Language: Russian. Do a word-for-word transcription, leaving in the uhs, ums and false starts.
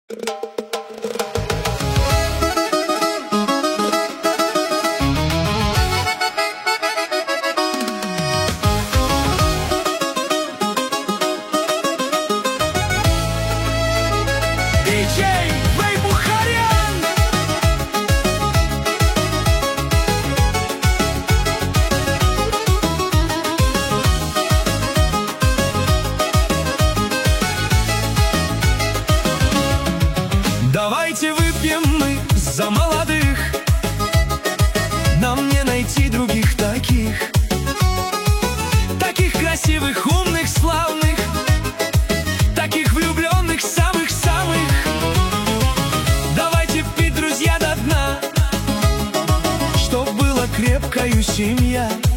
диджей Бейбухарян. Давайте выпьем мы за молодых, нам не найти других таких, таких красивых, умных, славных, таких влюбленных, самых-самых. Давайте пить, друзья, до дна, чтоб была крепкою семья.